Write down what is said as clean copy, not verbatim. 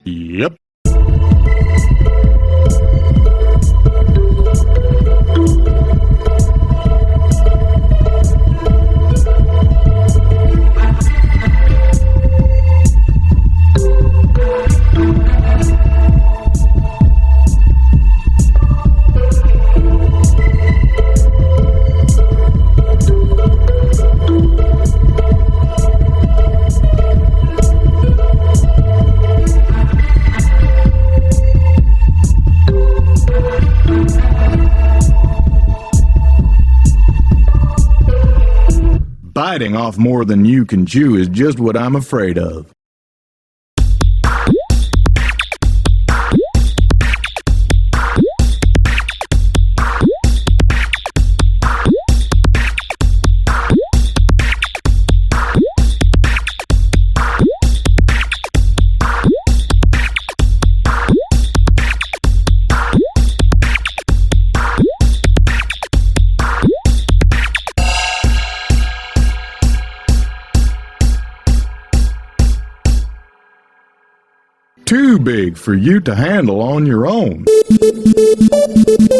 Yep. Biting off more than you can chew is just what I'm afraid of. Too big for you to handle on your own.